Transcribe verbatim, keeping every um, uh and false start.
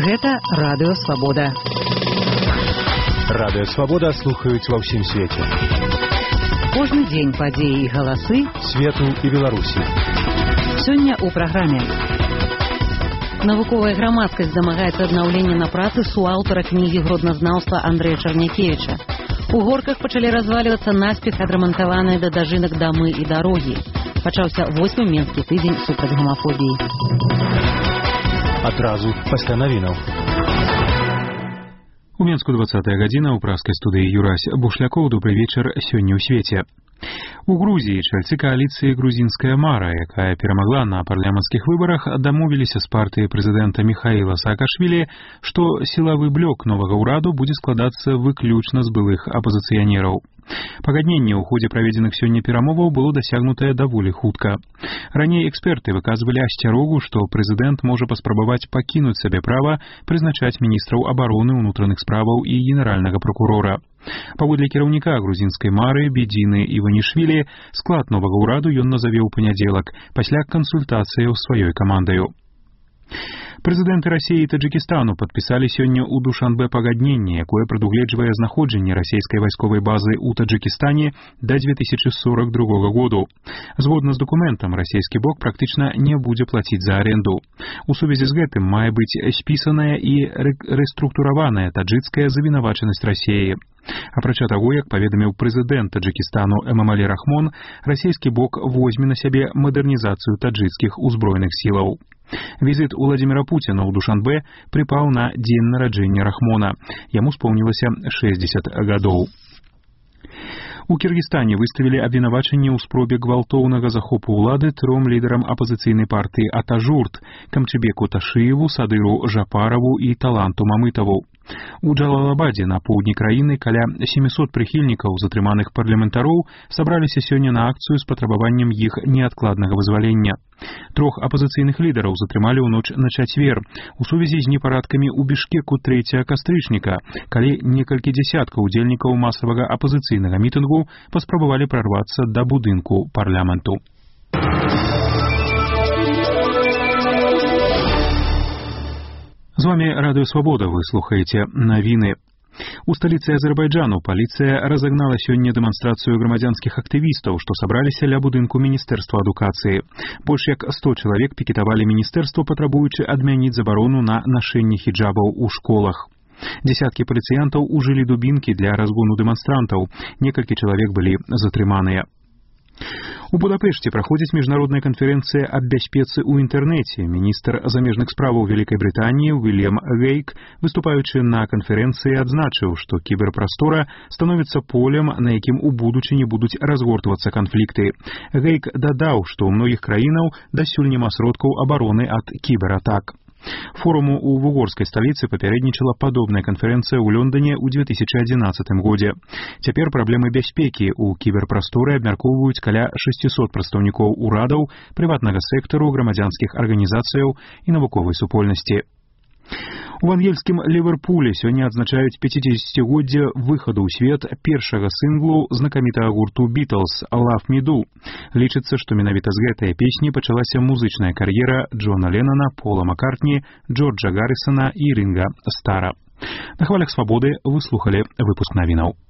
Гэта Радыё Свабода. Радыё Свабода слухаюць ва ўсім свеце. Кожны дзень падзеі і галасы свету і Беларусі. Сёння ў праграме. Навуковая грамадскасць дамагаецца аднаўлення на працы суаўтара кнігі гродназнаўства Андрэя Чарнякевіча. У горках пачалі развалівацца наспех адрамантаваныя да дажынак дамы і дарогі. Пачаўся восьмы менскі тыдзень супраць гомафобіі. Адразу пасля навінаў. У Менску двадцатая гадзіна, у праскай студыі Юрась Бушлякоў. Добрый вечар сёння ў свеце. У Грузіі чальцы кааліцыі «Грузінская мара», якая перамагла на парламенцкіх выбарах, дамовіліся з партыяй прэзідэнта Міхаіла Саакашвілі, што сілавы блок новага ўраду будзе складацца выключна з былых апазіцыянераў. Пагадненне ў ходзе праведзеных сёння перамоваў было дасягнутае даволі хутка. Раней эксперты выказвалі асцярогу, што прэзідэнт можа паспрабаваць пакінуць сабе права прызначаць міністраў абароны, унутраных справаў і генеральнага пракурора. Паводле кіраўніка грузінскай мары Бедзіны Іванішвілі, склад новага ўраду ён назаве ў панядзелак, пасля кансультацыяў з сваёй камандаю. Прэзідэнты Расіі і Таджыкістану падпісалі сёння ў Душанбе пагадненне, якое прадугледжвае знаходжанне расійскай вайсковай базы ў Таджыкістане да дзве тысячы сорак другога году. Згодна з дакументам, расійскі бок практычна не будзе плаціць за аренду. У сувязі з гэтым мае быць спісаная і рэструктураваная таджыкская завінавачанасць Расіі. Апрача таго, як паведаміў прэзідэнт Таджыкістану Эмамалі Рахмон, расійскі бок возьме на сябе мадэрнізацыю таджыкскіх узброеных сілаў. Візіт Уладзіміра Пуціна ў Душанбе прыпаў на дзень нараджэння Рахмона. Яму споўнілася шэсцьдзесят гадоў. У Кіргізстане выставілі абвінавачанне ў спробе гвалтоўнага захопу ўлады тром лідарам апазіцыйнай партыі Атажурт – Камчыбеку Ташыеву, Садыру Жапараву і Таланту Мамытаву. У Джалалабадзе на поўдні краіны каля сямісот прыхільнікаў затрыманых парламентароў сабраліся сёння на акцыю з патрабаваннем іх неадкладнага вызвалення. Трох апазіцыйных лідараў затрымалі ў ноч на чацвер у сувязі з непарадкамі ў Бішкеку трэцяга кастрычніка, калі некалькі дзясяткаў удзельнікаў масавага апазіцыйнага мітынгу паспрабавалі прарвацца да будынку парламенту. З вами Радыё Свабода, вы слухаеце навіны. У сталіцы Азербайджану паліцыя разагнала сёння дэманстрацыю грамадзянскіх актывістаў, што сабраліся ля будынку Міністэрства адукацыі. Больш як сто чалавек пікетавалі міністэрства, патрабуючы адмяніць забарону на нашэнне хіджабаў у школах. Дзесяткі паліцыянтаў ужылі дубінкі для разгону дэманстрантаў. Некалькі чалавек былі затрыманыя. У Будапешце праходзіць міжнародная канферэнцыя аб бяспецы ў інтэрнэце. Міністр замежных справаў Вялікай Брытаніі Уильям Гейк, выступаючы на канферэнцыі, адзначыў, што кіберпрастора становіцца полем, на якім у будучыні будуць разгортвацца канфлікты. Гейк дадаў, што ў многіх краінаў дасюль няма сродкаў абароны ад кібератак. Форуму ў вугорскай сталіцы папярэднічала падобная канферэнцыя ў Лондоне ў дзве тысячы адзінаццатым годзе. Цяпер праблемы бяспекі ў кіберпрасторы абмяркоўваюць каля шэсцісот прадстаўнікоў урадаў, прыватнага сектару, грамадзянскіх арганізацыяў і навуковай супольнасці. У ангельскім Ліверпулі сёння адзначаюць пяцідзесяцігоддзе выхаду ў свет першага сінглу знакамітага гурту «Бітлз» «Love Me Do». Лічыцца, што менавіта з гэтай песні пачалася музычная кар'ера Джона Леннона, Пола Маккартні, Джорджа Гаррісона і Рінга Стара. На хвалях Свабоды вы слухалі выпуск навінаў.